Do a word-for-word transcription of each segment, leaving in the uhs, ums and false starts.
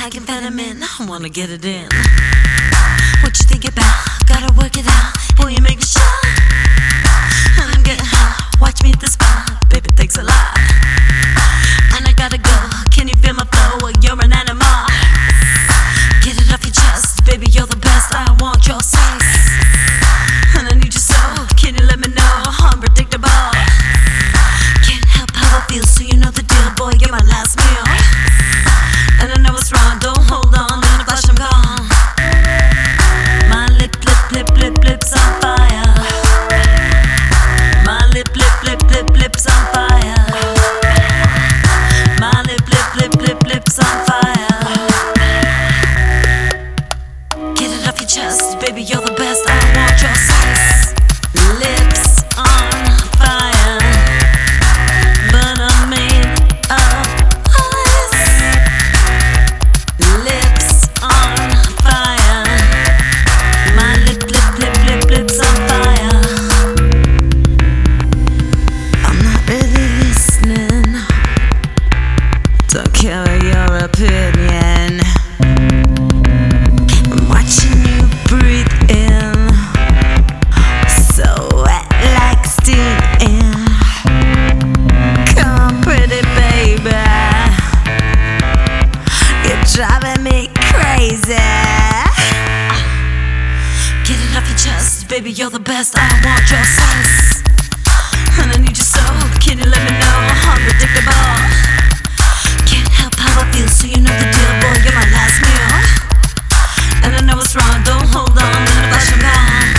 like amphetamine, I wanna get it in. What you think about? Gotta work it out. Boy, you make me shine. I'm getting high. Watch me at the spot. Baby, thanks a lot. And I gotta go. Can you feel my flow? Well, you're an animal. Get it off your chest. Baby, you're the best. I want your sex. And I need you so. Can you let me know? Unpredictable. Can't help how I feel, so you know the deal. Boy, you're my last meal. And I know it's wrong. Don't hold on. In a flash, I'm gone. My lip, lip, lip, lip, lips on fire. My lip, lip, lip, lip, lips on fire. My lip, lip, lip, lip, lips on fire. Get it off your chest, baby, you're the best. I want your sex. Lips on fire, but I'm made of ice. Lips on fire. My lip, lip, lip, lip, lips on fire. I'm not really listening. Don't care your opinion. I'm watching you breathe in, so wet like steam. Come on, pretty baby, you're driving me crazy. Get it off your chest, baby, you're the best. I want your sex, and I need you so. Can you let me know? Unpredictable. Can't help how I feel, so you know the deal. Boy, you're my last meal. And I know it's wrong. Don't hold on. In a flash, I'm gone.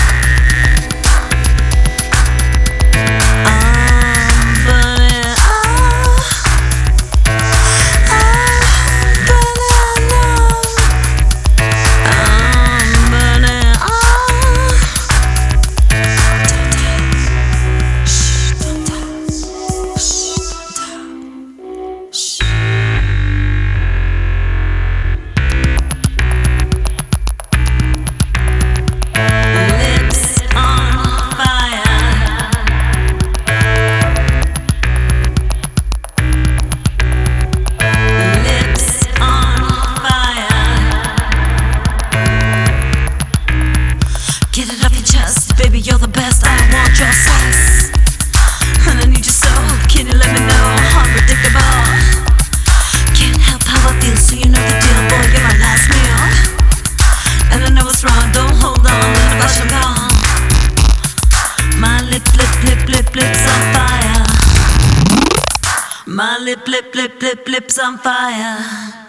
I'm burning up. I'm burning up. I'm burning up. Shh, don't talk. Shh, don't talk. Shh. Lips on fire. Lips on fire. Get it off your chest, baby, you're the best. I want your sex, and I need you so. Can you let me know? Unpredictable. Can't help how I feel, so you know the deal. Boy, you're my last meal. And I know it's wrong. Don't hold on. In a flash, I'm gone. My lip, lip, lip, lip, lips on fire. My lip, lip, lip, lip, lips on fire.